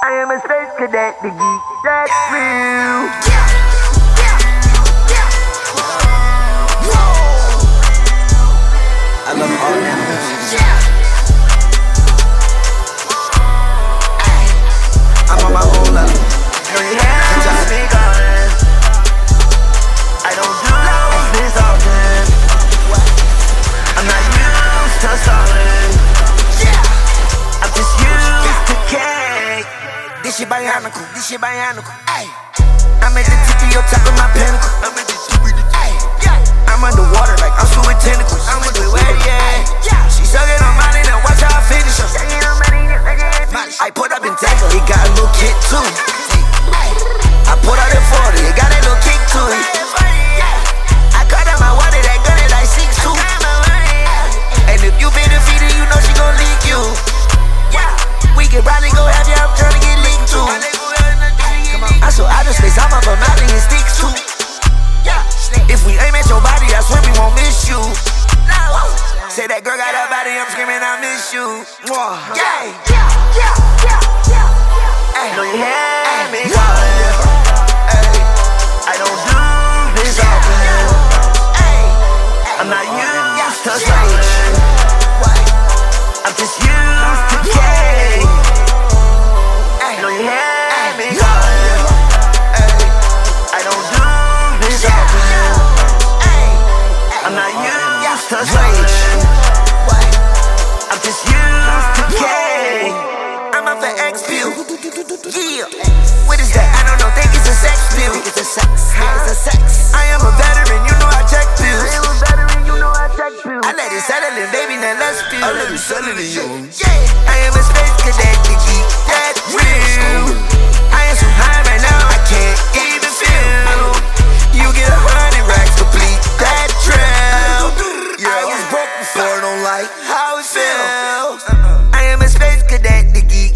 I am a space cadet, the geek, that's real. I love all animals. I'm on my own level. I don't do this often. I'm not used to stalling. I'm just used to cake. This shit bionicle, Ay. I'm at the tip of your top of my pinnacle. Ay. I'm underwater like I'm still with tentacles. I'm with the She sucking on mine and watch how I finish her. I put up in tangle, it got a little kick too. I put out in 40, it got a little kick to it. I cut out my water, that gun is like 6'2". And if you been defeated, you know she gon' leak you. We can probably go have you, I'm trying to get leaked too. I saw outer space, I'm up a mountain and sticks too. If we aim at your body, I swear we won't miss you. Say that girl got her body, I'm screaming, I miss you. No, you hear me calling. I don't do this often. I'm not used to stalling. I'm just used to cake. No, you hear me calling. I don't do this often. I'm not used to stalling. I'm just used to cake. I'm up for X-Pill. Yeah. What is that? I don't know. Think it's a sex pill. It's a sex. It's a sex. I am a veteran. You know I check pills. I let it settle in, baby. Now let's feel. I let it settle in you. Yeah. I am a space cadet. The geek. That's real. I am so high right now. I can't even feel. You get 100 racks complete. That trail. I was broke before. Don't like how it feels. I am a space cadet. The geek.